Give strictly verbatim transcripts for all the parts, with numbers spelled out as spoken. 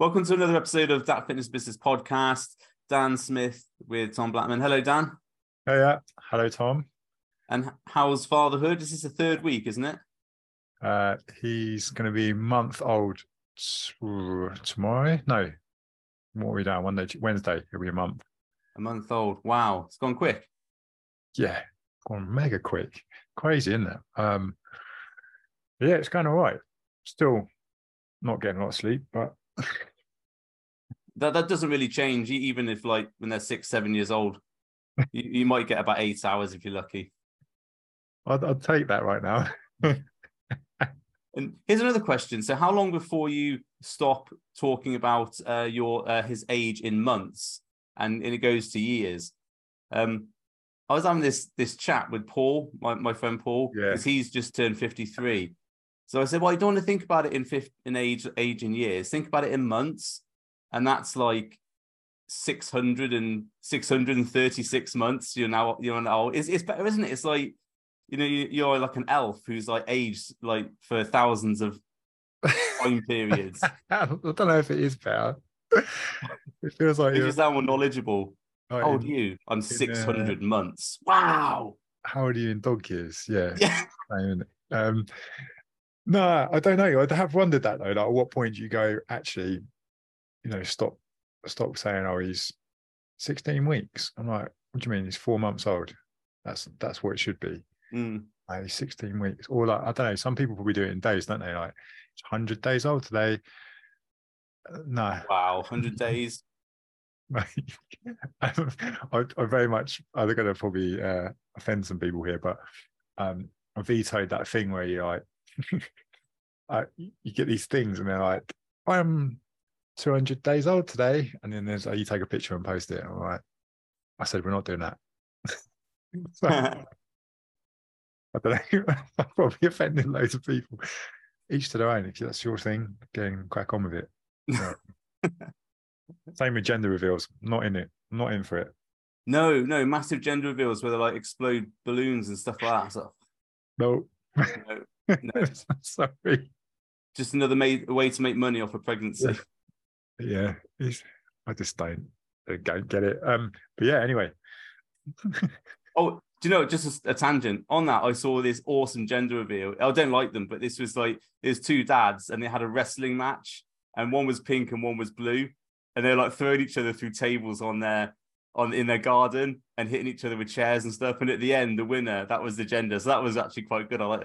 Welcome to another episode of That Fitness Business Podcast. Dan Smith with Tom Blackman. Hello, Dan. Hey, yeah. Hello, Tom. And how's fatherhood? This is the third week, isn't it? Uh, he's going to be a month old t- tomorrow. No, what are we doing? Monday, Wednesday. He'll be a month. A month old. Wow, it's gone quick. Yeah, gone mega quick. Crazy, isn't it? Um, yeah, it's going all right. Still not getting a lot of sleep, but that that doesn't really change, even if like when they're six, seven years old. you, you might get about eight hours if you're lucky. I'd, I'd take that right now. And here's another question. So how long before you stop talking about uh, your uh, his age in months and, and it goes to years? Um, I was having this this chat with Paul, my, my friend Paul, because yeah. he's just turned fifty-three. So I said, well, you don't want to think about it in fifth, in age, age in years. Think about it in months. And that's like six hundred and six hundred thirty-six months. You're now, you're now, it's, it's better, isn't it? It's like, you know, you, you're like an elf who's like aged like for thousands of time periods. I don't know if it is better. It feels like you you're sound more knowledgeable. like How old in, are you? I'm in, six hundred uh, months. Wow. How old are you in dog years? Yeah. Yeah. um, no, I don't know. I have wondered that though. Like, at what point do you go, actually, you know, stop, stop saying, "Oh, he's sixteen weeks." I'm like, what do you mean? He's four months old. That's that's what it should be. Mm. Like, he's sixteen weeks, or like I don't know. Some people probably do it in days, don't they? Like, it's one hundred days old today. Uh, no. Wow, one hundred days. I, I very much, I'm going to probably uh, offend some people here, but um, I vetoed that thing where you like, uh, you get these things and they're like, I'm two hundred days old today. And then there's, uh, you take a picture and post it. I'm like, I said, we're not doing that. So, I don't know. I probably offended loads of people. Each to their own. If that's your thing, getting crack on with it. So, same with gender reveals. Not in it. Not in for it. No, no, massive gender reveals where they like explode balloons and stuff like that. So, no. no, no. Sorry. Just another made, way to make money off a pregnancy. Yeah, yeah I just don't, don't get it. Um, but yeah, anyway. Oh, do you know, just a, a tangent on that, I saw this awesome gender reveal. I don't like them, but this was like, there's two dads and they had a wrestling match and one was pink and one was blue. And they're like throwing each other through tables on their, on in their garden and hitting each other with chairs and stuff. And at the end, the winner, that was the gender. So that was actually quite good. I like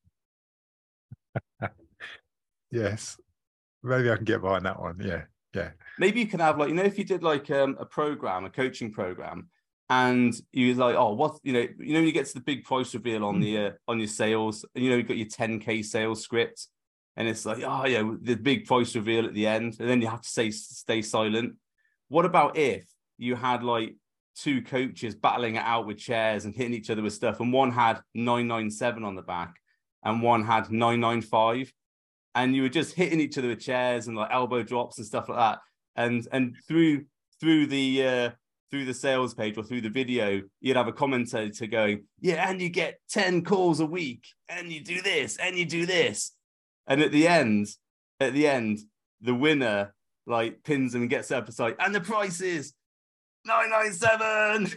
that. Yes. Maybe I can get behind that one. Yeah. Yeah. Maybe you can have like, you know, if you did like um, a program, a coaching program, and you like, oh, what, you know, you know, when you get to the big price reveal on the, uh, on your sales, and you know, you've got your ten K sales script. And it's like, oh, yeah, the big price reveal at the end. And then you have to say, stay silent. What about if you had like two coaches battling it out with chairs and hitting each other with stuff, and one had nine nine seven on the back and one had nine nine five, and you were just hitting each other with chairs and like elbow drops and stuff like that. And and through through the uh, through the sales page or through the video, you'd have a commentator going, yeah, and you get ten calls a week, and you do this, and you do this. And at the end, at the end, the winner like pins them and gets up. It's like, and the price is nine nine seven.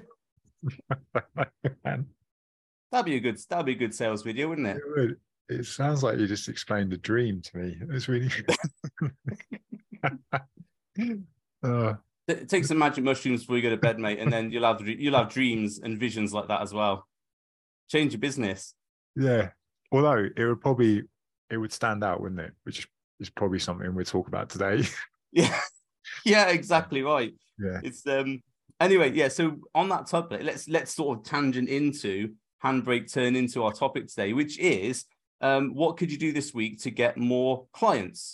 That'd be a good. That'd be a good sales video, wouldn't it? It would. It sounds like you just explained a dream to me. It's really. uh. Take some magic mushrooms before you go to bed, mate, and then you'll have you'll have dreams and visions like that as well. Change your business. Yeah, although it would probably. It would stand out, wouldn't it? Which is probably something we'll talk about today. Yeah, yeah, exactly right. Yeah. It's um. Anyway, yeah. So on that topic, let's let's sort of tangent into Handbrake turn into our topic today, which is um, what could you do this week to get more clients?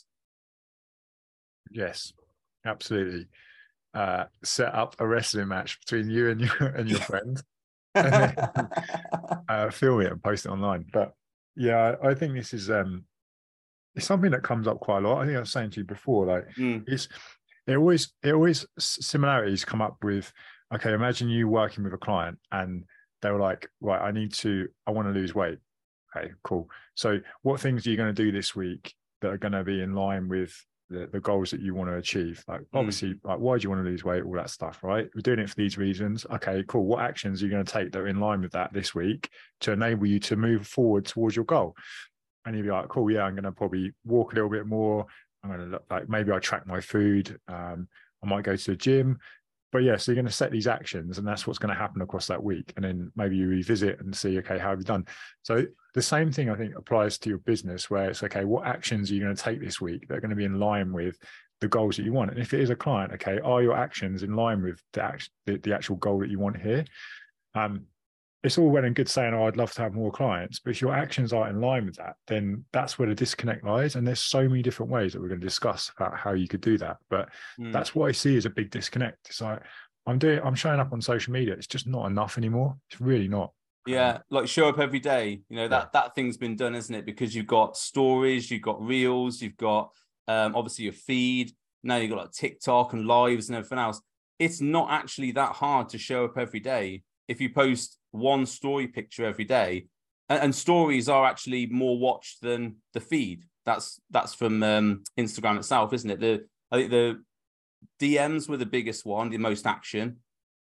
Yes, absolutely. Uh, set up a wrestling match between you and your and your friend, and then, uh, film it and post it online. But yeah, I think this is um, it's something that comes up quite a lot. I think I was saying to you before, like mm. it's it always it always similarities come up with. Okay, imagine you working with a client and they were like, right, I need to, I want to lose weight. Okay, cool. So what things are you going to do this week that are going to be in line with the, the goals that you want to achieve. Like Mm. obviously, like why do you want to lose weight? All that stuff, right? We're doing it for these reasons. Okay, cool. What actions are you going to take that are in line with that this week to enable you to move forward towards your goal? And you'd be like, cool, yeah, I'm going to probably walk a little bit more. I'm going to look like maybe I track my food. Um, I might go to the gym. But yeah, so you're going to set these actions, and that's what's going to happen across that week. And then maybe you revisit and see, okay, how have you done? So the same thing I think applies to your business, where it's okay, what actions are you going to take this week that are going to be in line with the goals that you want? And if it is a client, okay, are your actions in line with the act, the, the actual goal that you want here? Um, it's all well and good saying, oh, I'd love to have more clients, but if your actions aren't in line with that, then that's where the disconnect lies. And there's so many different ways that we're going to discuss about how you could do that. But mm. that's what I see as a big disconnect. It's like, I'm doing, I'm showing up on social media. It's just not enough anymore. It's really not. Yeah, um, like show up every day. You know, that yeah. that thing's been done, isn't it? Because you've got stories, you've got reels, you've got um, obviously your feed. Now you've got like TikTok and lives and everything else. It's not actually that hard to show up every day if you post one story picture every day, and, and stories are actually more watched than the feed. That's that's from um, Instagram itself, isn't it? The I think the D Ms were the biggest one, the most action,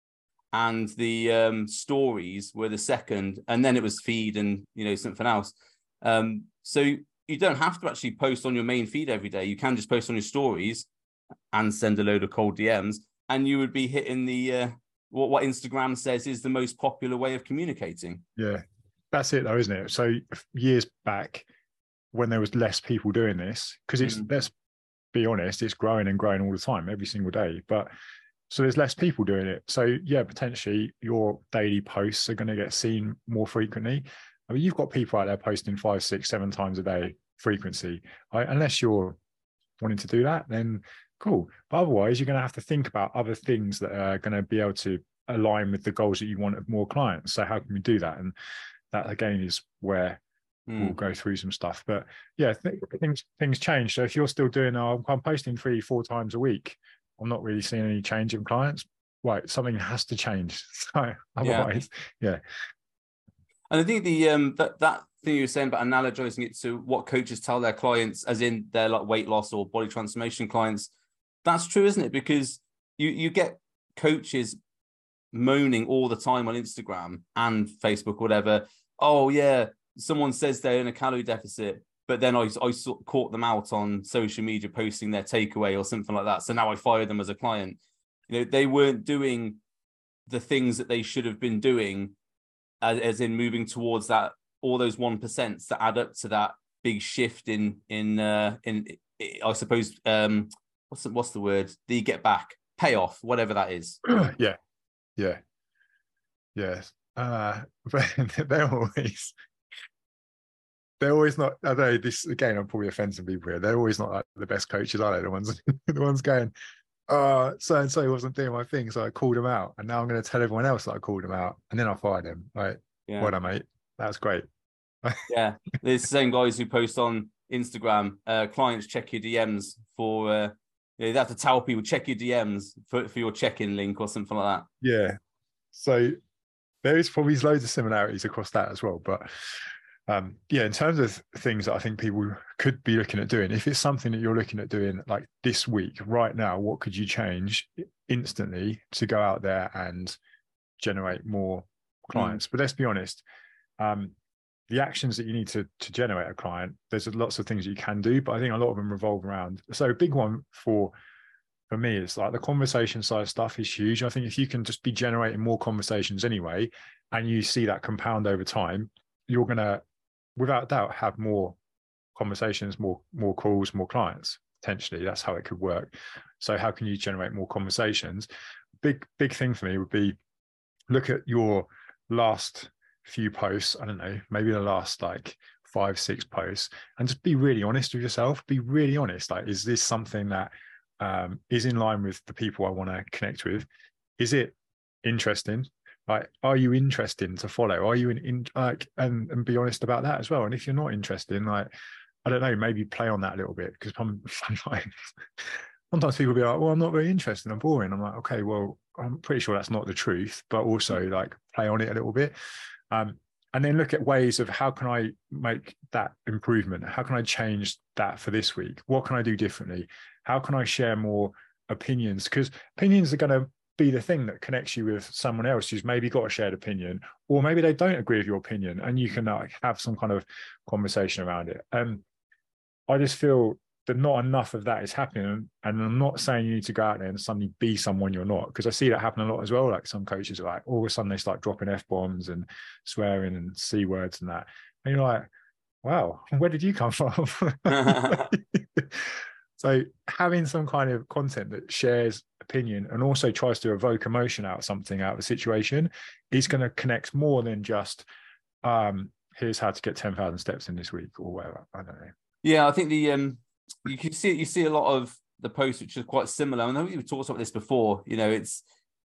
and the um, stories were the second, and then it was feed and you know something else. Um, so you don't have to actually post on your main feed every day. You can just post on your stories and send a load of cold D Ms, and you would be hitting the uh, what what Instagram says is the most popular way of communicating. Yeah, that's it though, isn't it? So years back, when there was less people doing this, because it's mm. let's be honest, it's growing and growing all the time, every single day. But so there's less people doing it. So yeah, potentially your daily posts are going to get seen more frequently. I mean, you've got people out there posting five, six, seven times a day frequency. Right? Unless you're wanting to do that, then cool. But otherwise, you're going to have to think about other things that are going to be able to align with the goals that you want of more clients. So how can we do that? And that again is where mm. we'll go through some stuff. But yeah, th- things things change. So if you're still doing, oh, I'm posting three, four times a week, I'm not really seeing any change in clients. Right, something has to change. So otherwise, yeah. yeah. And I think the um that that thing you were saying about analogizing it to what coaches tell their clients, as in their like weight loss or body transformation clients, that's true, isn't it? Because you you get coaches moaning all the time on Instagram and Facebook, or whatever. Oh yeah, someone says they're in a calorie deficit, but then I I caught them out on social media posting their takeaway or something like that. So now I fired them as a client. You know, they weren't doing the things that they should have been doing, as, as in moving towards that, all those one percents that add up to that big shift in in uh, in I suppose um what's the, what's the word? The get back payoff, whatever that is. yeah, yeah, yes. Uh, but they're always they're always not. I know this again. I'm probably offending people here. They're always not like the best coaches, are they? The ones the ones going, oh, so and so wasn't doing my thing, so I called him out, and now I'm going to tell everyone else that I called him out, and then I fired him. Like, yeah. Well done, mate. That's great. Yeah, there's the same guys who post on Instagram. Uh, clients check your D Ms for. Uh, you know, they have to tell people check your D Ms for for your check-in link or something like that. Yeah. So there is probably loads of similarities across that as well, but. Um, yeah, in terms of things that I think people could be looking at doing, if it's something that you're looking at doing like this week, right now, what could you change instantly to go out there and generate more clients? Mm. But let's be honest, um, the actions that you need to, to generate a client, there's lots of things you can do, but I think a lot of them revolve around. So a big one for for me is like the conversation side of stuff is huge. I think if you can just be generating more conversations anyway, and you see that compound over time, you're going to, without doubt, have more conversations, more more calls, more clients. Potentially, that's how it could work. So how can you generate more conversations? Big, big thing for me would be look at your last few posts. I don't know, maybe the last like five, six posts, and just be really honest with yourself. Be really honest. Like, is this something that um, is in line with the people I want to connect with? Is it interesting? Like, are you interested to follow? Are you in, in like, and, and be honest about that as well. And if you're not interested, like, I don't know, maybe play on that a little bit, because sometimes, sometimes people be like, well, I'm not very interested, I'm boring. I'm like, okay, well, I'm pretty sure that's not the truth, but also like play on it a little bit. Um, and then look at ways of how can I make that improvement? How can I change that for this week? What can I do differently? how can I share more opinions? Because opinions are going to be the thing that connects you with someone else who's maybe got a shared opinion, or maybe they don't agree with your opinion, and you can like have some kind of conversation around it. And I just feel that not enough of that is happening. And I'm not saying you need to go out there and suddenly be someone you're not, because I see that happen a lot as well. Like some coaches are like, all of a sudden they start dropping F-bombs and swearing and C words and that. And you're like, wow, where did you come from? So having some kind of content that shares opinion and also tries to evoke emotion out of something, out of a situation, is going to connect more than just, um, here's how to get ten thousand steps in this week or whatever. I don't know. Yeah, I think the um, you can see you see a lot of the posts which are quite similar. I know we've talked about this before. You know, it's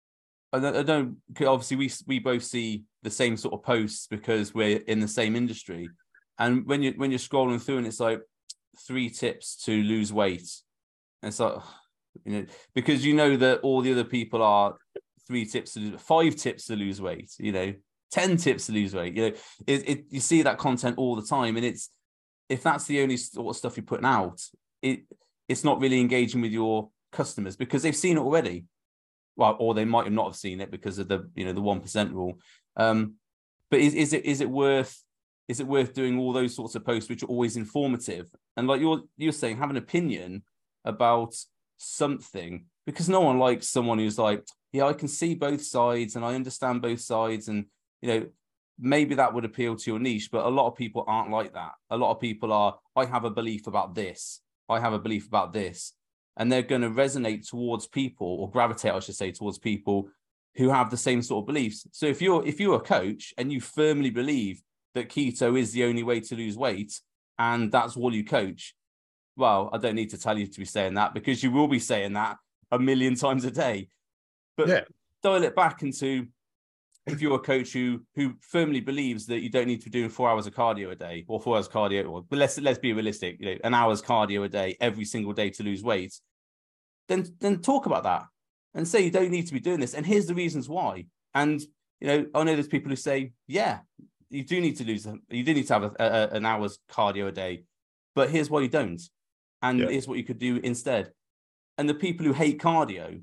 I don't, I don't obviously we we both see the same sort of posts because we're in the same industry, and when you when you're scrolling through and it's like three tips to lose weight, and it's like, you know, because you know that all the other people are three tips to lose, five tips to lose weight, you know, ten tips to lose weight. You know, it, it you see that content all the time, and it's. If that's the only sort of stuff you're putting out, it it's not really engaging with your customers because they've seen it already. Well, or they might have not have seen it because of the, you know, the one percent rule. Um, but is, is it is it worth is it worth doing all those sorts of posts which are always informative? And like you're you're saying, have an opinion about something, because no one likes someone who's like, yeah, I can see both sides and I understand both sides, and you know, maybe that would appeal to your niche, but a lot of people aren't like that. A lot of people are, I have a belief about this. I have a belief about this. And they're going to resonate towards people, or gravitate, I should say, towards people who have the same sort of beliefs. So if you're if you're a coach and you firmly believe that keto is the only way to lose weight, and that's all you coach, well, I don't need to tell you to be saying that, because you will be saying that a million times a day. But yeah. Dial it back into, if you're a coach who who firmly believes that you don't need to be doing four hours of cardio a day, or four hours cardio, or but let's let's be realistic, you know, an hour's cardio a day every single day to lose weight, then then talk about that and say you don't need to be doing this, and here's the reasons why. And you know, I know there's people who say, yeah, you do need to lose, you do need to have a, a, an hour's cardio a day, but here's why you don't, and yeah. here's what you could do instead. And the people who hate cardio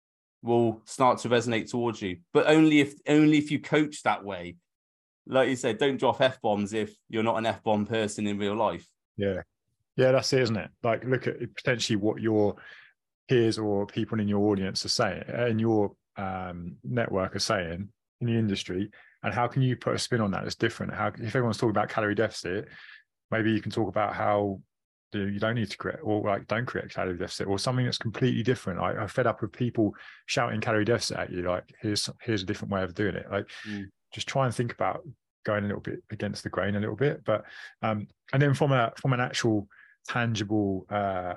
will start to resonate towards you, but only if only if you coach that way. Like you said, don't drop F-bombs if you're not an F-bomb person in real life. Yeah. Yeah, that's it, isn't it? Like, look at potentially what your peers or people in your audience are saying, in your um, network are saying in the industry, and how can you put a spin on that that's different? How, if everyone's talking about calorie deficit, maybe you can talk about how you don't need to create, or like don't create calorie deficit, or something that's completely different. I, I'm fed up with people shouting calorie deficit at you. Like, here's here's a different way of doing it. Like, mm. just try and think about going a little bit against the grain a little bit. But um, and then from a from an actual tangible uh,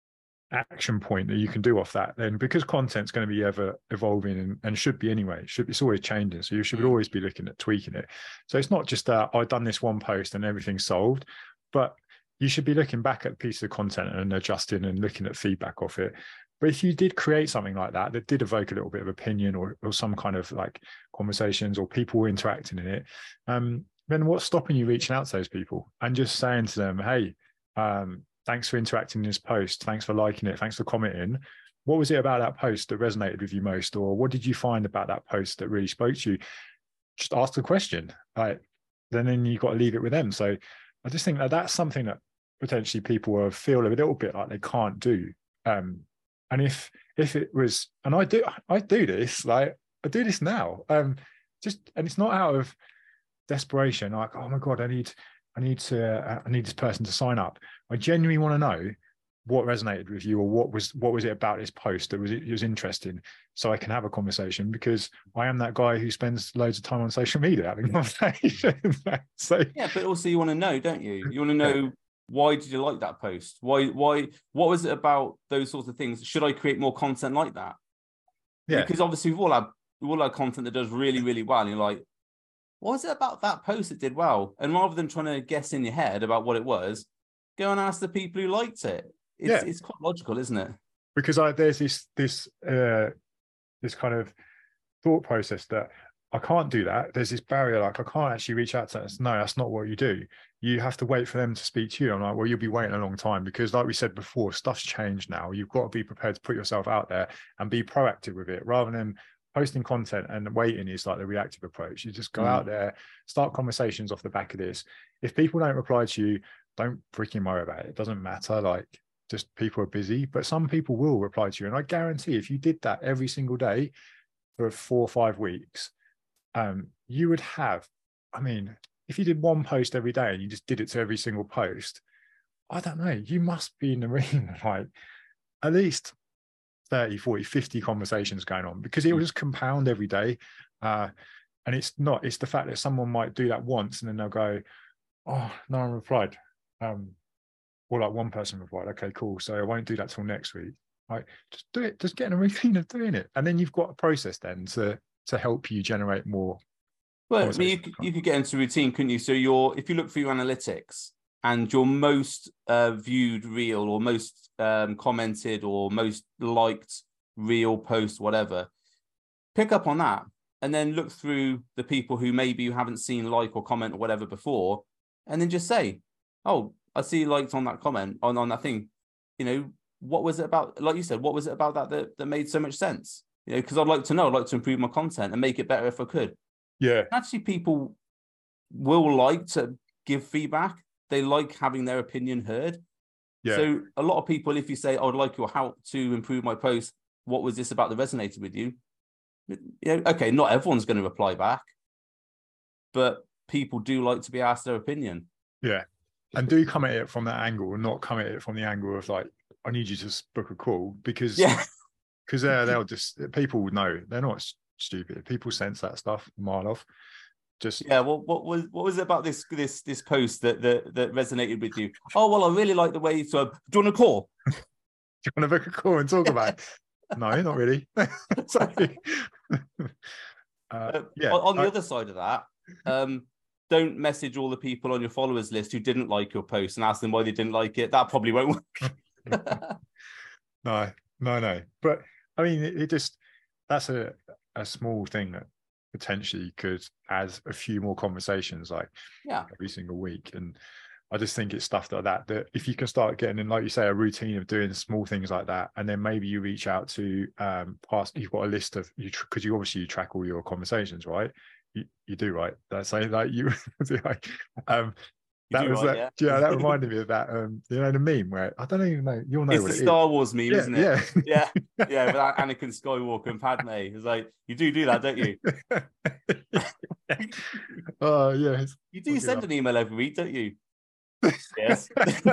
action point that you can do off that, then because content's going to be ever evolving and, and should be anyway, should be, it's always changing. So you should mm. always be looking at tweaking it. So it's not just that I've done this one post and everything's solved, but you should be looking back at a piece of content and adjusting and looking at feedback off it. But if you did create something like that, that did evoke a little bit of opinion, or, or some kind of like conversations or people interacting in it, um, then what's stopping you reaching out to those people and just saying to them, hey, um, thanks for interacting in this post. Thanks for liking it. Thanks for commenting. What was it about that post that resonated with you most? Or what did you find about that post that really spoke to you? Just ask the question. Right? Then, then you've got to leave it with them. So I just think that that's something that potentially people feel a little bit like they can't do. Um, and if if it was, and I do, I do this, like I do this now, um, just, and it's not out of desperation, like, oh my God, I need, I need to, uh, I need this person to sign up. I genuinely want to know what resonated with you, or what was, what was it about this post that was, it was interesting, so I can have a conversation, because I am that guy who spends loads of time on social media having conversations. So yeah, but also you want to know, don't you? You want to know, yeah. Why did you like that post? Why, why, what was it about those sorts of things? Should I create more content like that? Yeah. Because obviously we've all had, we've all had content that does really, really well. And you're like, what was it about that post that did well? And rather than trying to guess in your head about what it was, go and ask the people who liked it. It's, yeah. it's quite logical, isn't it? Because I, there's this, this, uh, this kind of thought process that I can't do that. There's this barrier, like I can't actually reach out to us. No, that's not what you do. You have to wait for them to speak to you. I'm like, well, you'll be waiting a long time because, like we said before, stuff's changed now. You've got to be prepared to put yourself out there and be proactive with it rather than posting content and waiting is like the reactive approach. You just go mm. out there, start conversations off the back of this. If people don't reply to you, don't freaking worry about it. It doesn't matter. Like, just people are busy, but some people will reply to you. And I guarantee if you did that every single day for four or five weeks, um, you would have, I mean, if you did one post every day and you just did it to every single post, I don't know, you must be in the ring like at least thirty, forty, fifty conversations going on because it will just compound every day. Uh, and it's not, it's the fact that someone might do that once and then they'll go, oh, no one replied. Um, or like one person replied, okay, cool. So I won't do that till next week. Like, just do it, just get in a routine of doing it. And then you've got a process then to to help you generate more. Well, I mean, you could, you could get into routine, couldn't you? So you're, if you look through your analytics and your most uh, viewed reel or most um, commented or most liked reel post, whatever, pick up on that and then look through the people who maybe you haven't seen like or comment or whatever before, and then just say, oh, I see you liked on that comment on, on that thing. You know, what was it about? Like you said, what was it about that that, that made so much sense? You know, because I'd like to know, I'd like to improve my content and make it better if I could. Yeah. Actually, people will like to give feedback. They like having their opinion heard. Yeah. So a lot of people, if you say, I would like your help to improve my post, what was this about that resonated with you? You know, okay, not everyone's going to reply back, but people do like to be asked their opinion. Yeah. And do come at it from that angle and not come at it from the angle of like, I need you to book a call because yeah. Because they're, they'll just, people would know. They're not stupid. People sense that stuff a mile off. Just yeah. Well, what was what was it about this this this post that that, that resonated with you? Oh, well, I really like the way. So, do you want to call? Do you want to book a call and talk about it? No, not really. Sorry. Uh, yeah. On, on the I, other side of that, um, don't message all the people on your followers list who didn't like your post and ask them why they didn't like it. That probably won't work. no, no, no. But I mean, it, it just, that's a, a small thing that potentially could add a few more conversations like yeah. every single week. And I just think it's stuff like that, that if you can start getting in, like you say, a routine of doing small things like that, and then maybe you reach out to um past, you've got a list of, you because you obviously you track all your conversations, right? You, you do, right? That's like, like you, like, um, that was right, that, yeah. yeah, that reminded me of that, um, you know, the meme where I don't even know, you'll know it's what the it Star is. Wars meme, yeah, isn't it? Yeah, yeah, yeah. With that Anakin Skywalker and Padme, it's like you do do that, don't you? Oh yeah, you do send an email every week, don't you? Yes.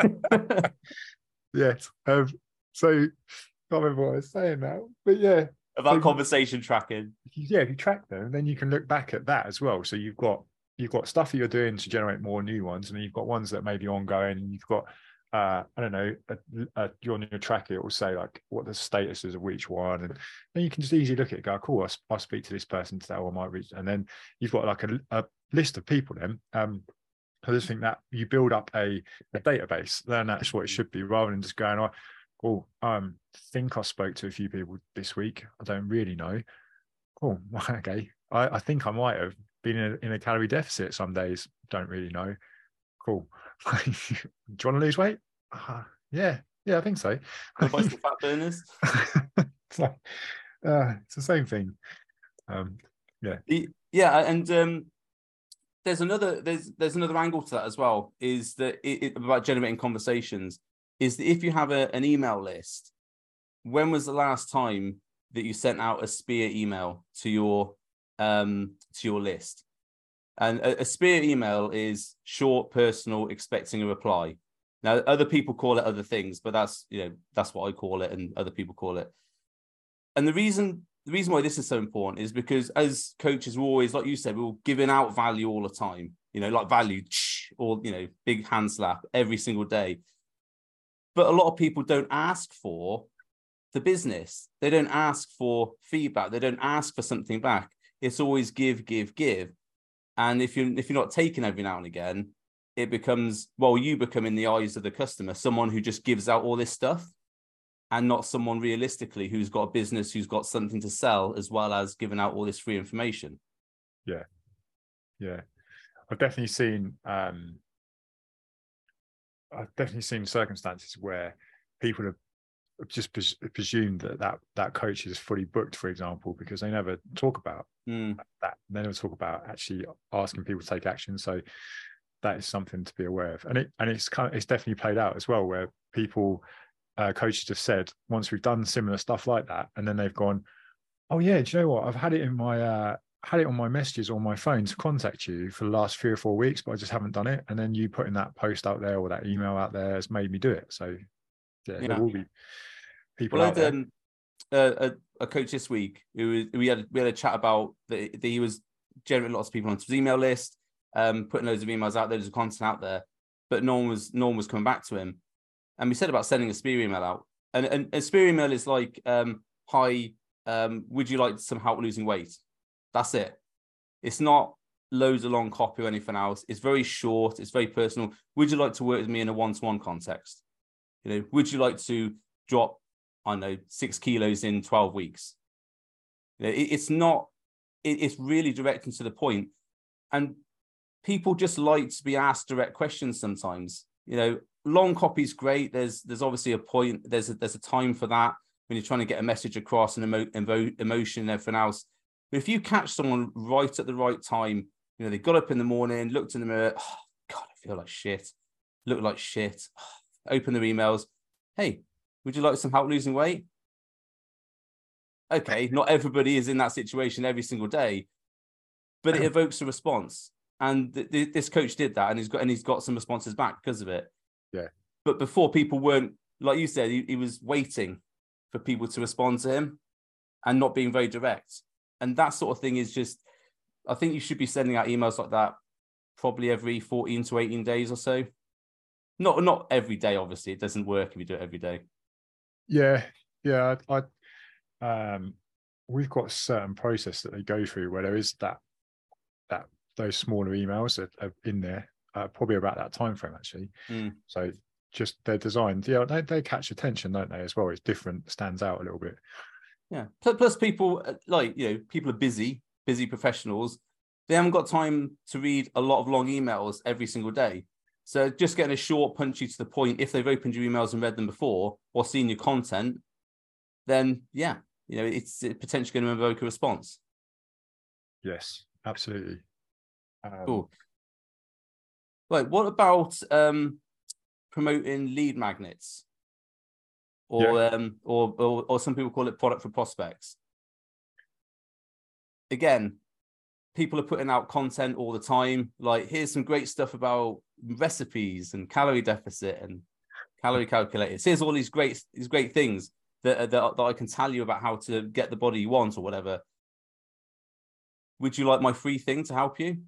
Yes. Um, so I can't remember what I was saying now, but yeah, about so, conversation tracking. Yeah, if you track them, then you can look back at that as well. So you've got you've got stuff that you're doing to generate more new ones, and then you've got ones that may be ongoing, and you've got uh I don't know, a, a, you're on your tracker, it will say like what the status is of each one, and then you can just easily look at it, go, cool, I'll, I'll speak to this person today, or I might reach, and then you've got like a, a list of people then. um I just think that you build up a, a database, then that's what it should be, rather than just going, oh, oh um I think I spoke to a few people this week, I don't really know. Oh, okay, I, I think I might have been in a, in a calorie deficit some days, don't really know. Cool. Do you want to lose weight? Uh, yeah, yeah, I think so. Buy some fat burners. It's like, uh, it's the same thing. Um, yeah, yeah, and um, there's another there's there's another angle to that as well. Is that it, it, about generating conversations? Is that if you have a, an email list, when was the last time that you sent out a spear email to your um to your list? And a, a spear email is short, personal, expecting a reply. Now, other people call it other things, but that's, you know, that's what I call it, and other people call it. And the reason the reason why this is so important is because as coaches, we're always, like you said, we're giving out value all the time. You know, like value, or, you know, big hand slap every single day. But a lot of people don't ask for the business. They don't ask for feedback. They don't ask for something back. It's always give, give, give. And if you're, if you're not taking every now and again, it becomes, well, you become, in the eyes of the customer, someone who just gives out all this stuff, and not someone realistically who's got a business, who's got something to sell, as well as giving out all this free information. Yeah. Yeah. I've definitely seen um I've definitely seen circumstances where people have just pres- presumed that, that that coach is fully booked, for example, because they never talk about Mm. that. They never talk about actually asking people to take action. So that is something to be aware of. And it and it's kind of, it's definitely played out as well, where people uh, coaches have said, once we've done similar stuff like that, and then they've gone, oh yeah, do you know what? I've had it in my uh had it on my messages on my phone to contact you for the last three or four weeks, but I just haven't done it. And then you putting that post out there or that email out there has made me do it. So yeah, there Yeah. will be people Well, I out had there. um, a, a, a coach this week who was, we had we had a chat about that that he was generating lots of people onto his email list, um, putting loads of emails out there, loads of content out there, but no one was no one was coming back to him. And we said about sending a spear email out, and and a spear email is like, um, hi, um, would you like some help losing weight? That's it. It's not loads of long copy or anything else. It's very short. It's very personal. Would you like to work with me in a one-to-one context? You know, would you like to drop, I don't know, six kilos in twelve weeks? You know, it, it's not, it, it's really direct and to the point. And people just like to be asked direct questions sometimes. You know, long copy is great. There's there's obviously a point, there's a, there's a time for that when you're trying to get a message across and emo, emo, emotion and everything else. But if you catch someone right at the right time, you know, they got up in the morning, looked in the mirror, oh, God, I feel like shit, look like shit, oh, open their emails. Hey, would you like some help losing weight? Okay, not everybody is in that situation every single day, but it evokes a response. And th- th- this coach did that, and he's got and he's got some responses back because of it. Yeah. But before, people weren't, like you said, he, he was waiting for people to respond to him and not being very direct. And that sort of thing is just, I think you should be sending out emails like that probably every fourteen to eighteen days or so. Not not every day, obviously. It doesn't work if you do it every day. Yeah. Yeah. I, I um we've got a certain process that they go through where there is that that those smaller emails that are in there, uh, probably about that time frame actually. Mm. So just they're designed, yeah, they, they catch attention, don't they, as well? It's different, stands out a little bit. Yeah. Plus, people like, you know, people are busy, busy professionals. They haven't got time to read a lot of long emails every single day. So just getting a short, punchy to the point, if they've opened your emails and read them before or seen your content, then yeah, you know, it's potentially going to evoke a response. Yes, absolutely. Um, cool. Right. What about um, promoting lead magnets? Or, yeah. um, or, or or some people call it product for prospects. Again, people are putting out content all the time. Like, here's some great stuff about recipes and calorie deficit and calorie calculators. Here's all these great these great things that, that, that I can tell you about how to get the body you want or whatever. Would you like my free thing to help you?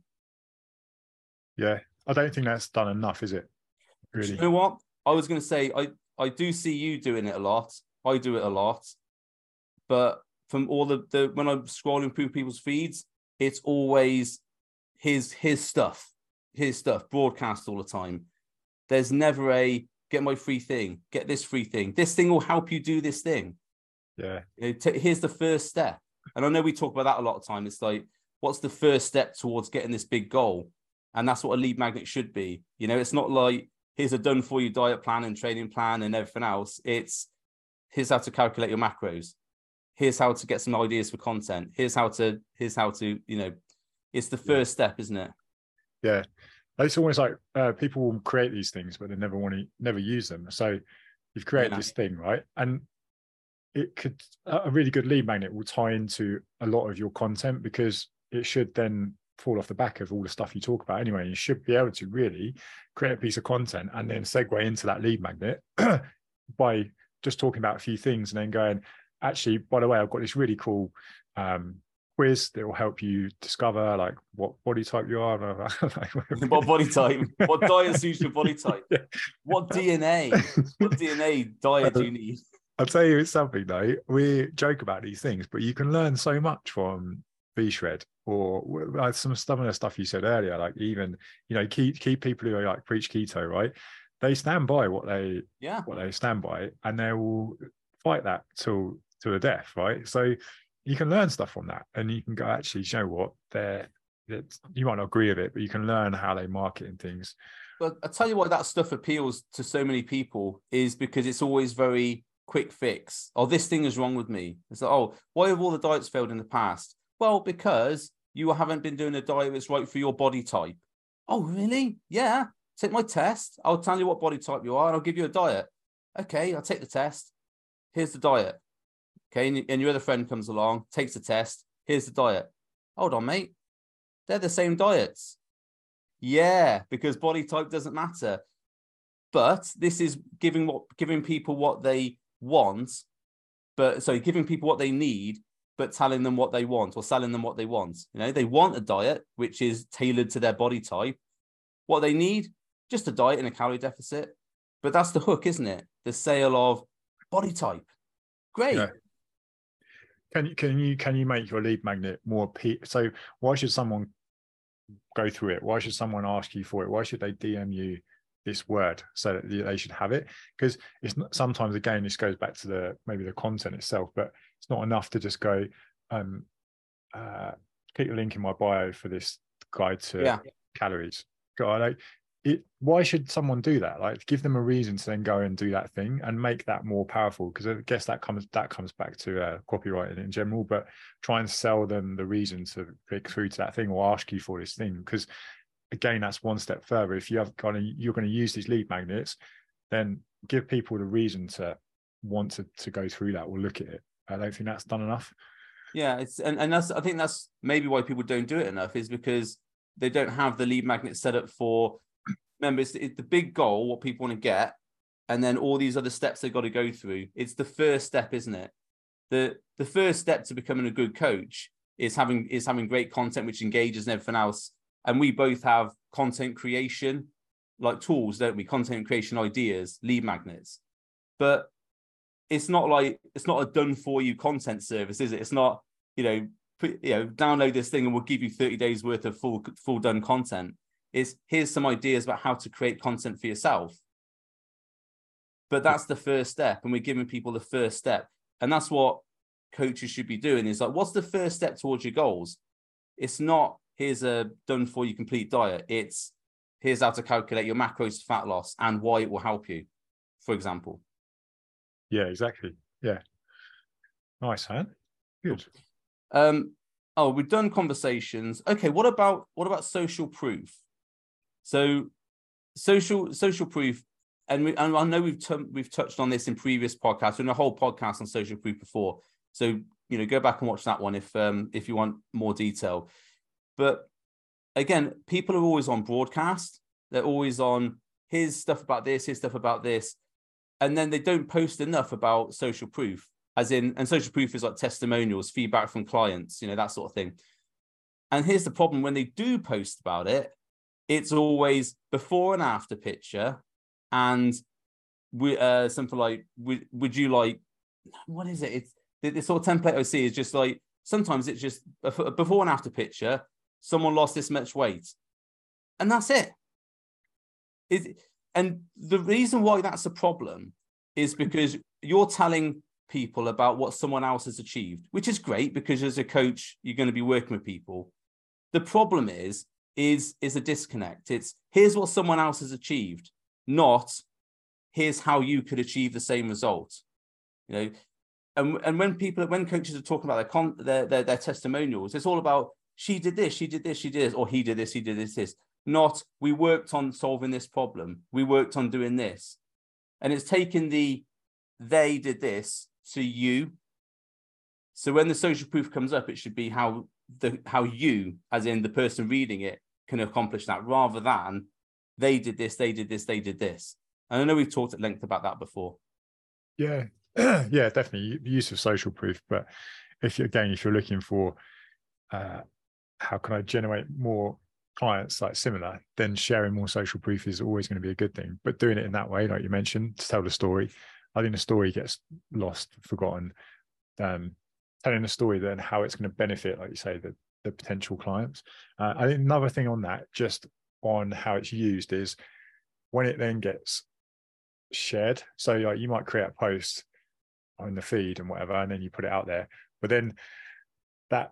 Yeah, I don't think that's done enough, is it? Really? Do you know what? I was going to say, I, I do see you doing it a lot. I do it a lot. But from all the, the when I'm scrolling through people's feeds, it's always his his stuff, his stuff, broadcast all the time. There's never a get my free thing, get this free thing. This thing will help you do this thing. Yeah. You know, t- here's the first step. And I know we talk about that a lot of time. It's like, what's the first step towards getting this big goal? And that's what a lead magnet should be. You know, it's not like, here's a done for you diet plan and training plan and everything else. It's here's how to calculate your macros. Here's how to get some ideas for content. Here's how to, here's how to, you know, it's the first yeah. step, isn't it? Yeah. It's almost like uh, people will create these things, but they never want to, never use them. So you've created yeah. this thing, right? And it could, a really good lead magnet will tie into a lot of your content because it should then fall off the back of all the stuff you talk about anyway. You should be able to really create a piece of content and then segue into that lead magnet by just talking about a few things and then going, actually, by the way, I've got this really cool um, quiz that will help you discover like what body type you are. What body type? What diet suits your body type? Yeah. What D N A? What D N A diet do you need? I'll tell you it's something though. We joke about these things, but you can learn so much from V-Shred or like some some of the stuff you said earlier. Like even you know, key key people who are like preach keto, right? They stand by what they yeah what they stand by, and they will fight that till to the death, right? So you can learn stuff from that, and you can go, actually, you know what? They're that you might not agree with it, but you can learn how they market and things. But I tell you why that stuff appeals to so many people is because it's always very quick fix. Oh, this thing is wrong with me. It's like, oh, why have all the diets failed in the past? Well, because you haven't been doing a diet that's right for your body type. Oh, really? Yeah. Take my test. I'll tell you what body type you are, and I'll give you a diet. Okay, I'll take the test. Here's the diet. Okay, and, and your other friend comes along, takes the test. Here's the diet. Hold on, mate. They're the same diets. Yeah, because body type doesn't matter. But this is giving what giving people what they want, but so giving people what they need, but telling them what they want or selling them what they want. You know, they want a diet which is tailored to their body type. What they need, just a diet in a calorie deficit. But that's the hook, isn't it? The sale of body type. Great. Yeah. Can you can you can you make your lead magnet more pe- so why should someone go through it? Why should someone ask you for it? Why should they D M you this word so that they should have it? Because it's not, sometimes again this goes back to the maybe the content itself, but it's not enough to just go um uh click the link in my bio for this guide to yeah. calories. God, like it, why should someone do that? Like give them a reason to then go and do that thing and make that more powerful, because I guess that comes that comes back to uh, copywriting in general, but try and sell them the reason to click through to that thing or ask you for this thing, because again that's one step further. If you have kind of you're going to use these lead magnets, then give people the reason to want to, to go through that or look at it. I don't think that's done enough. Yeah, it's and, and that's I think that's maybe why people don't do it enough, is because they don't have the lead magnet set up for. Remember, it's, it's the big goal, what people want to get, and then all these other steps they've got to go through. It's the first step, isn't it? The the first step to becoming a good coach is having is having great content which engages and everything else. And we both have content creation like tools, don't we? Content creation ideas, lead magnets. But it's not like it's not a done for you content service, is it? It's not, you know, put, you know, download this thing and we'll give you thirty days worth of full full done content. Is here's some ideas about how to create content for yourself. But that's the first step, and we're giving people the first step. And that's what coaches should be doing, is like, what's the first step towards your goals? It's not, here's a done for you complete diet. It's here's how to calculate your macros for fat loss and why it will help you, for example. Yeah, exactly. Yeah. Nice, huh? Good. Um, oh, we've done conversations. Okay, what about what about social proof? So social social proof, and, we, and I know we've t- we've touched on this in previous podcasts, we've done a whole podcast on social proof before. So, you know, go back and watch that one if um if you want more detail. But again, people are always on broadcast. They're always on here's stuff about this, here's stuff about this, and then they don't post enough about social proof. As in, and social proof is like testimonials, feedback from clients, you know, that sort of thing. And here's the problem: when they do post about it, it's always before and after picture, and we uh, something like, would, would you like, what is it? It's the, the sort of template I see is just like, sometimes it's just a before and after picture, someone lost this much weight, and that's it. It and the reason why that's a problem is because you're telling people about what someone else has achieved, which is great because as a coach, you're going to be working with people. The problem is, is, is a disconnect. It's here's what someone else has achieved, not here's how you could achieve the same result. You know, and, and when people, when coaches are talking about their, con, their, their, their testimonials, it's all about she did this, she did this, she did this, or he did this, he did this, this. Not we worked on solving this problem, we worked on doing this. And it's taken the they did this to you. So when the social proof comes up, it should be how the how you, as in the person reading it, can accomplish that, rather than they did this, they did this, they did this. And I know we've talked at length about that before. Yeah, yeah, definitely the use of social proof. But if you again, if you're looking for uh, how can I generate more clients like similar, then sharing more social proof is always going to be a good thing. But doing it in that way, like you mentioned, to tell the story, I think the story gets lost, forgotten. Um, telling the story, then how it's going to benefit, like you say, the, the potential clients. Uh, I think another thing on that, just on how it's used, is when it then gets shared. So like you might create a post on the feed and whatever, and then you put it out there, but then that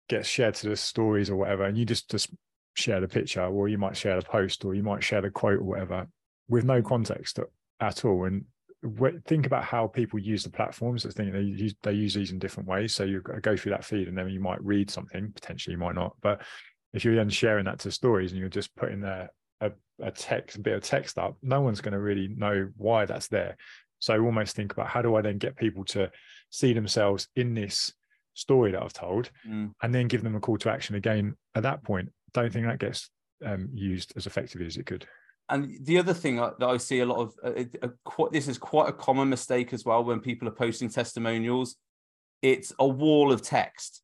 gets shared to the stories or whatever, and you just just share the picture, or you might share the post, or you might share the quote or whatever, with no context at all. And think about how people use the platforms. I think they use they use these in different ways. So you go through that feed, and then you might read something, potentially you might not. But if you're then sharing that to stories, and you're just putting there a, a text, a bit of text up, no one's going to really know why that's there. So almost think about, how do I then get people to see themselves in this story that I've told, mm. and then give them a call to action again at that point. Don't think that gets um, used as effectively as it could. And the other thing that I see a lot of, uh, uh, quite, this is quite a common mistake as well when people are posting testimonials. It's a wall of text,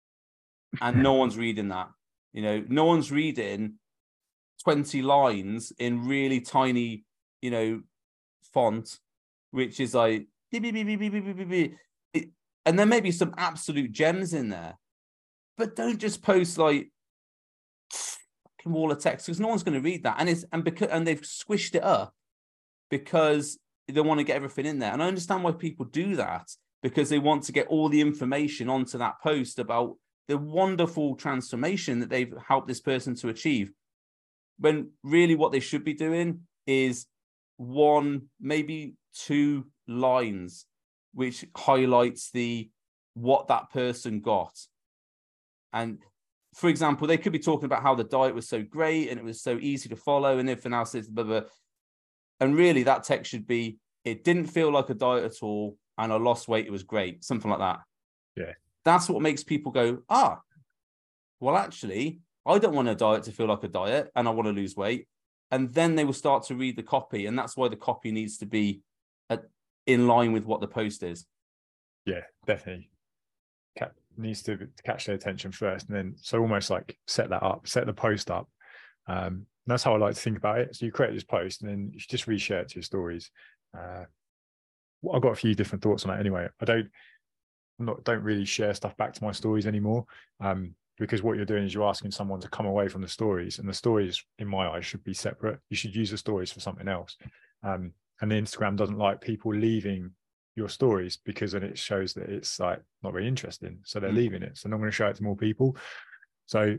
and no one's reading that. You know, no one's reading twenty lines in really tiny, you know, font, which is like, it, and there may be some absolute gems in there, but don't just post like fucking wall of text, because no one's going to read that. And it's and because and they've squished it up because they want to get everything in there. And I understand why people do that, because they want to get all the information onto that post about the wonderful transformation that they've helped this person to achieve. When really what they should be doing is one, maybe two lines, which highlights the what that person got. And for example, they could be talking about how the diet was so great and it was so easy to follow and everything else is blah, blah. And really that text should be, it didn't feel like a diet at all, and I lost weight, it was great, something like that. Yeah. That's what makes people go, ah, well, actually, I don't want a diet to feel like a diet, and I want to lose weight. And then they will start to read the copy. And that's why the copy needs to be at, in line with what the post is. Yeah, definitely. Cat needs to catch their attention first. And then, so almost like set that up, set the post up. Um, and that's how I like to think about it. So you create this post, and then you just reshare it to your stories. Uh, well, I've got a few different thoughts on that anyway. I don't, I'm not, don't really share stuff back to my stories anymore. Um, because what you're doing is you're asking someone to come away from the stories, and the stories, in my eyes, should be separate. You should use the stories for something else. Um, and Instagram doesn't like people leaving your stories, because then it shows that it's like not very interesting. So they're mm. leaving it. So I'm going to show it to more people. So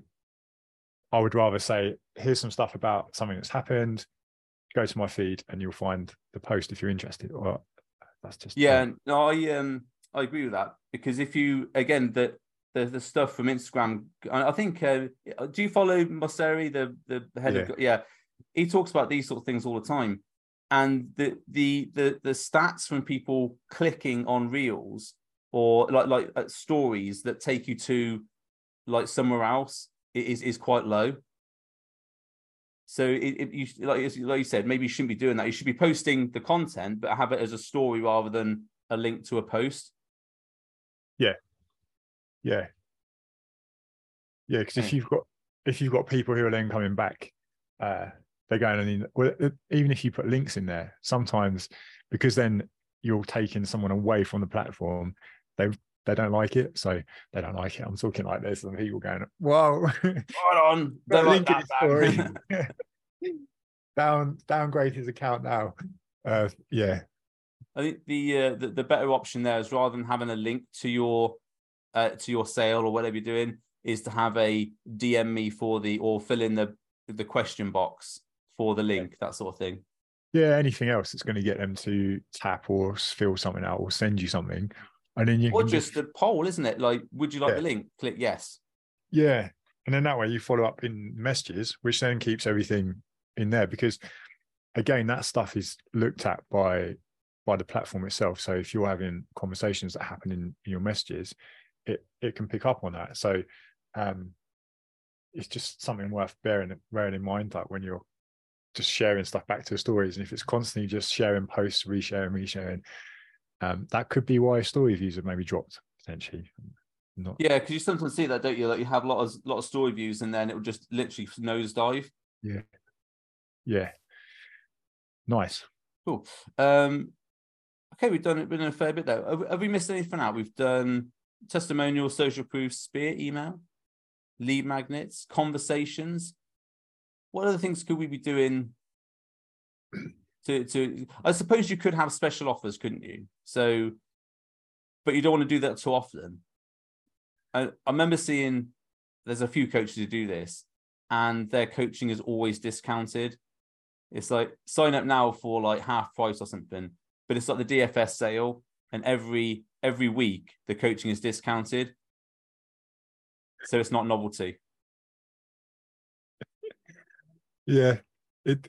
I would rather say, here's some stuff about something that's happened. Go to my feed and you'll find the post if you're interested. Or that's just yeah. Um, no, I um I agree with that, because if you again the the, the stuff from Instagram, I think uh, do you follow Mosseri, the the head yeah. of yeah he talks about these sort of things all the time, and the the the the stats from people clicking on reels or like like uh, stories that take you to like somewhere else is is quite low. So it, it you like like you said, maybe you shouldn't be doing that. You should be posting the content, but have it as a story rather than a link to a post. Yeah, yeah, yeah. Because if you've got if you've got people who are then coming back, uh, they're going and well, even if you put links in there, sometimes because then you're taking someone away from the platform, they they don't like it, so they don't like it. I'm talking like there's some people going, "Whoa, hold on, don't like that story." Down downgrade his account now. Uh, yeah, I think the, uh, the the better option there is, rather than having a link to your uh, to your sale or whatever you're doing, is to have a D M me for the or fill in the the question box for the link, yeah. that sort of thing. Yeah, anything else that's going to get them to tap or fill something out or send you something. And then you or can just, just the poll, isn't it? Like, would you like yeah. the link? Click yes. Yeah. And then that way you follow up in messages, which then keeps everything in there, because again, that stuff is looked at by by the platform itself. So if you're having conversations that happen in, in your messages, it it can pick up on that. So um it's just something worth bearing bearing in mind, like when you're just sharing stuff back to the stories. And if it's constantly just sharing posts, resharing, resharing, um, that could be why story views have maybe dropped potentially. Not... Yeah, because you sometimes see that, don't you? Like you have a lot of lot of story views, and then it will just literally nosedive. Yeah, yeah, nice. Cool. Um, okay, we've done it. We've done a fair bit though. Have, have we missed anything out? We've done testimonial, social proof, spear, email, lead magnets, conversations. What other things could we be doing? To to, I suppose you could have special offers, couldn't you? So, but you don't want to do that too often. I, I remember seeing there's a few coaches who do this, and their coaching is always discounted. It's like sign up now for like half price or something, but it's like the D F S sale, and every every week the coaching is discounted, so it's not novelty. Yeah, it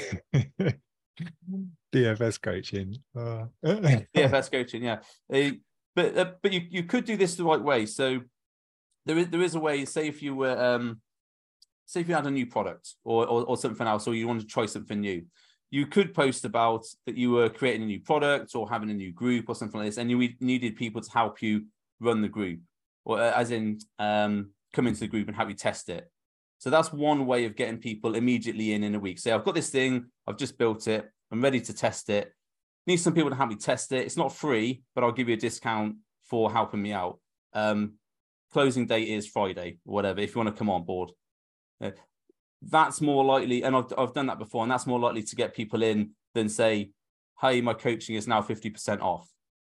D F S coaching. Uh. D F S coaching, yeah. Uh, but uh, but you you could do this the right way. So there is there is a way. Say if you were um, say if you had a new product or, or or something else, or you wanted to try something new, you could post about that you were creating a new product or having a new group or something like this, and you needed people to help you run the group, or uh, as in um, come into the group and help you test it. So that's one way of getting people immediately in in a week. Say, I've got this thing, I've just built it, I'm ready to test it. Need some people to help me test it. It's not free, but I'll give you a discount for helping me out. Um, closing date is Friday, or whatever, if you want to come on board. Uh, that's more likely, and I've, I've done that before, and that's more likely to get people in than say, hey, my coaching is now fifty percent off.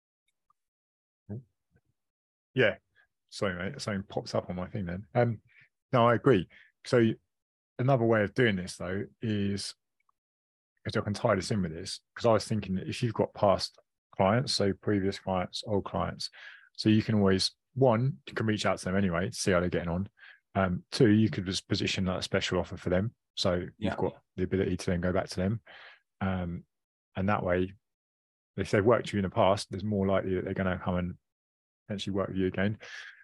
Yeah. Sorry, mate. Something pops up on my thing then. Um, no, I agree. So another way of doing this, though, is, because I can tie this in with this, because I was thinking that if you've got past clients, so previous clients, old clients, so you can always, one, you can reach out to them anyway to see how they're getting on. Um, two, you could just position that special offer for them. So Yeah. you've got the ability to then go back to them. Um, and that way, if they've worked with you in the past, there's more likely that they're going to come and potentially work with you again.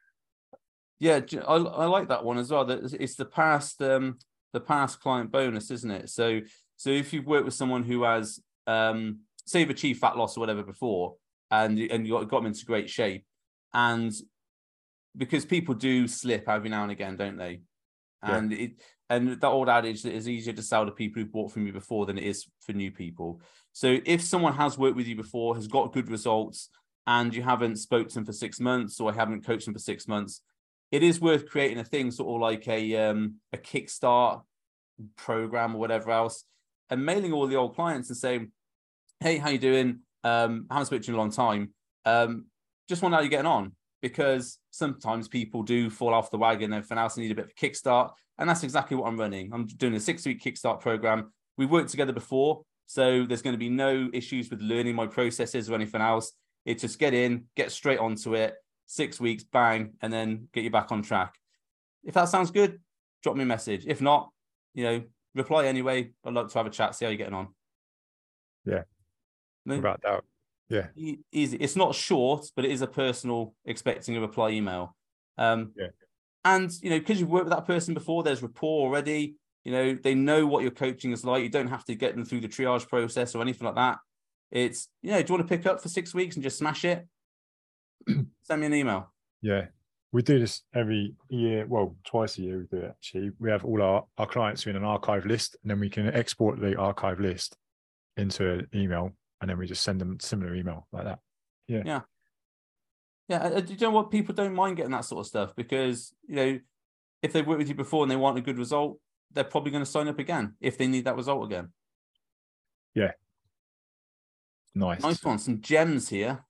Yeah, I, I like that one as well. That it's the past, um, the past client bonus, isn't it? So, so if you've worked with someone who has, um, say, you've achieved fat loss or whatever before, and and you got, got them into great shape, and because people do slip every now and again, don't they? And yeah. it and that old adage that it's easier to sell to people who bought from you before than it is for new people. So if someone has worked with you before, has got good results, and you haven't spoke to them for six months or haven't coached them for six months, it is worth creating a thing sort of like a um, a Kickstart program or whatever else, and mailing all the old clients and saying, hey, how you doing? Um, I haven't spoken to you in a long time. Um, just wonder how you're getting on, because sometimes people do fall off the wagon and everything else and need a bit of a kickstart. And that's exactly what I'm running. I'm doing a six-week kickstart program. We've worked together before, so there's going to be no issues with learning my processes or anything else. It's just get in, get straight onto it, six weeks, bang, and then get you back on track. If that sounds good, drop me a message. If not, you know, reply anyway. I'd love to have a chat, see how you're getting on. Yeah. No, about that. Yeah. Easy. It's not short, but it is a personal expecting a reply email. Um, yeah. And, you know, because you've worked with that person before, there's rapport already. You know, they know what your coaching is like. You don't have to get them through the triage process or anything like that. It's, you know, do you want to pick up for six weeks and just smash it? Send me an email. Yeah. We do this every year. Well, twice a year we do it, actually. We have all our, our clients in an archive list, and then we can export the archive list into an email, and then we just send them a similar email like that. Yeah. Yeah. Yeah. Do you know what? People don't mind getting that sort of stuff because, you know, if they've worked with you before and they want a good result, they're probably going to sign up again if they need that result again. Yeah. Nice. Nice one. Some gems here.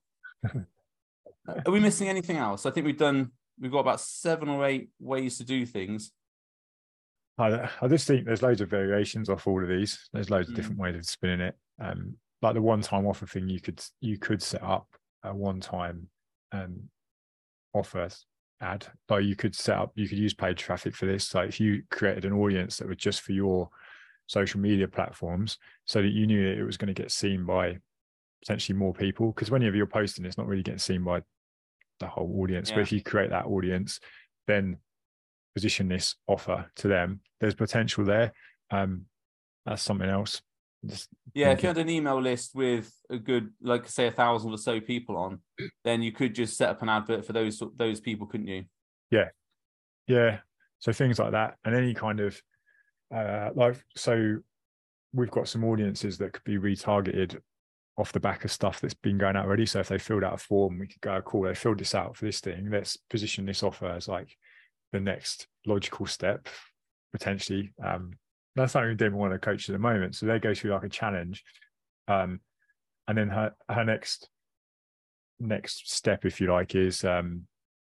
Are we missing anything else? I think we've done, we've got about seven or eight ways to do things. I, I just think there's loads of variations off all of these. There's loads mm. of different ways of spinning it. Um, like the one-time offer thing, you could you could set up a one-time um, offer ad. Like you could set up, you could use paid traffic for this. So if you created an audience that was just for your social media platforms, so that you knew that it was going to get seen by potentially more people, because whenever you're posting, it's not really getting seen by the whole audience. Yeah. But if you create that audience, then position this offer to them, there's potential there. Um, that's something else. Just yeah, thinking. If you had an email list with a good, like say a thousand or so people on, then you could just set up an advert for those those people, couldn't you? Yeah, yeah. So things like that, and any kind of uh, like, so we've got some audiences that could be retargeted off the back of stuff that's been going out already. So if they filled out a form, we could go, cool, they filled this out for this thing. Let's position this offer as like the next logical step, potentially. Um, that's something we didn't want to coach at the moment. So they go through like a challenge. Um, and then her, her next next step, if you like, is um,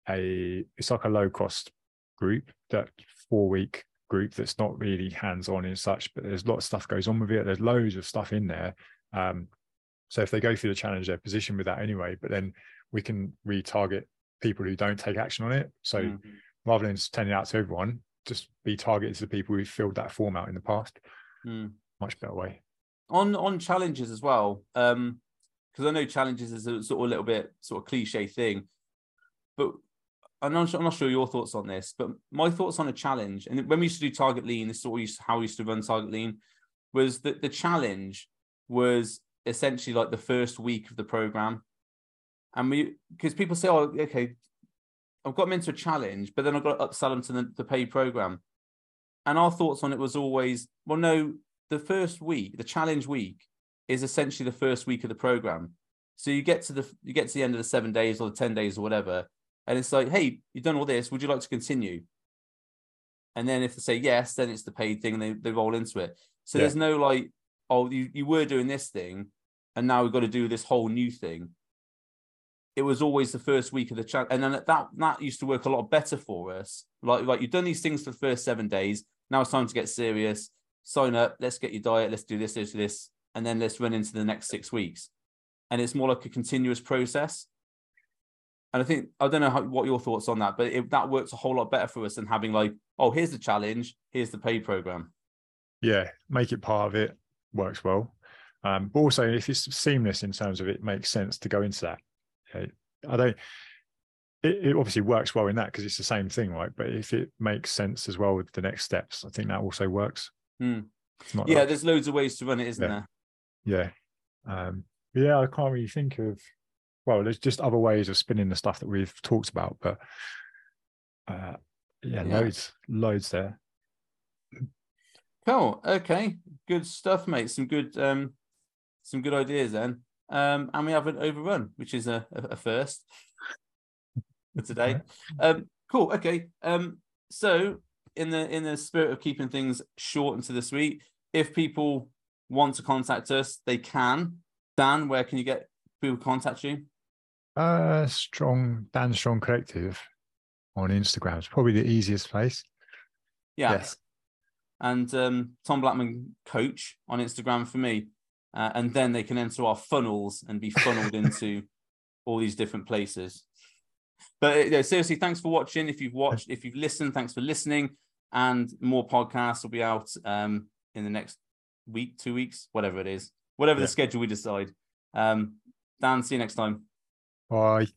a it's like a low cost group, that four week group that's not really hands on and such, but there's lots of stuff goes on with it. There's loads of stuff in there. Um, so if they go through the challenge, they're positioned with that anyway. But then we can retarget people who don't take action on it. So mm-hmm. rather than sending it out to everyone, just be targeted to the people who filled that form out in the past. Mm. Much better way. On on challenges as well, um, because I know challenges is a sort of a little bit sort of cliche thing, but I'm not, I'm not sure your thoughts on this. But my thoughts on a challenge, and when we used to do Target Lean, this is sort of how we used to run Target Lean, was that the challenge was essentially like the first week of the program. And we, because people say, oh, okay, I've got them into a challenge, but then I've got to upsell them to the, the paid program. And our thoughts on it was always, well, no, the first week, the challenge week, is essentially the first week of the program. So you get to the you get to the end of the seven days or the ten days or whatever, and it's like, hey, you've done all this. Would you like to continue? And then if they say yes, then it's the paid thing, and they, they roll into it. So yeah. There's no like, oh, you, you were doing this thing, and now we've got to do this whole new thing. It was always the first week of the challenge, and then that that used to work a lot better for us. Like, like you've done these things for the first seven days. Now it's time to get serious. Sign up. Let's get your diet. Let's do this, this, this, and then let's run into the next six weeks. And it's more like a continuous process. And I think, I don't know how, what your thoughts on that, but it, that works a whole lot better for us than having like, oh, here's the challenge, here's the paid program. Yeah, make it part of it, works well. Um, but also, if it's seamless in terms of it makes sense to go into that. Okay. I don't, it, it obviously works well in that because it's the same thing, right? But if it makes sense as well with the next steps, I think that also works. Hmm. Yeah, like, there's loads of ways to run it, isn't yeah. there? Yeah. Um, yeah, I can't really think of, well, there's just other ways of spinning the stuff that we've talked about, but uh, yeah, yeah, loads, loads there. Cool. Okay. Good stuff, mate. Some good, um, some good ideas then. Um, and we haven't overrun, which is a, a, a first for today. Um, cool. Okay. Um, so in the in the spirit of keeping things short and to the sweet, if people want to contact us, they can. Dan, where can you get people to contact you? Uh, strong Dan Strong Collective on Instagram is probably the easiest place. Yeah. Yes. And um, Tom Blackman Coach on Instagram for me. Uh, and then they can enter our funnels and be funneled into all these different places. But uh, seriously, thanks for watching. If you've watched, if you've listened, thanks for listening. And more podcasts will be out um, in the next week, two weeks, whatever it is, whatever yeah. the schedule we decide. Um, Dan, see you next time. Bye.